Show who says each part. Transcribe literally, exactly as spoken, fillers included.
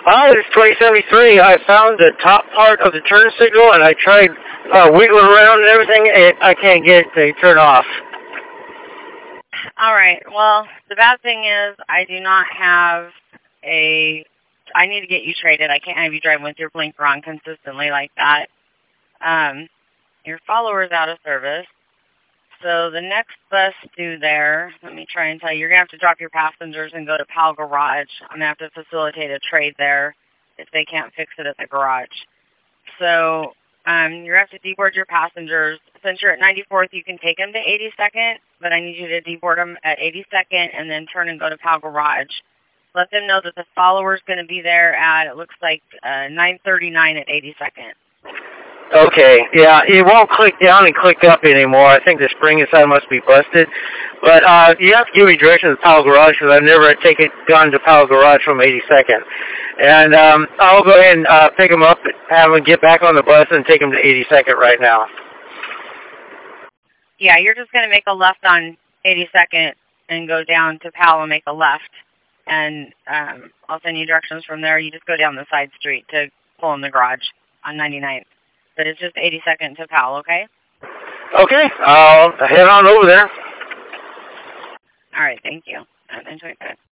Speaker 1: Oh, it's twenty seventy-three. I found the top part of the turn signal, and I tried uh, wiggling around and everything, and I can't get it to turn off.
Speaker 2: All right. Well, the bad thing is I do not have a... I need to get you traded. I can't have you driving with your blinker on consistently like that. Um, your follower's out of service. So the next bus due there, let me try and tell you, you're going to have to drop your passengers and go to Pal Garage. I'm going to have to facilitate a trade there if they can't fix it at the garage. So um, you're going to have to deboard your passengers. Since you're at ninety-fourth, you can take them to eighty-second, but I need you to deboard them at eighty-second and then turn and go to Pal Garage. Let them know that the follower's going to be there at, it looks like, uh, nine thirty-nine at eighty-second.
Speaker 1: Okay, yeah, it won't click down and click up anymore. I think the spring inside must be busted. But uh, you have to give me directions to Powell Garage because I've never taken gone to Powell Garage from eighty-second. And um, I'll go ahead and uh, pick them up, have them get back on the bus, and take them to eighty-second right now.
Speaker 2: Yeah, you're just going to make a left on eighty-second and go down to Powell and make a left. And um, I'll send you directions from there. You just go down the side street to pull in the garage on ninety-ninth. But it's just eighty-second to Powell, okay?
Speaker 1: Okay, I'll head on over there.
Speaker 2: All right, thank you. Enjoy that.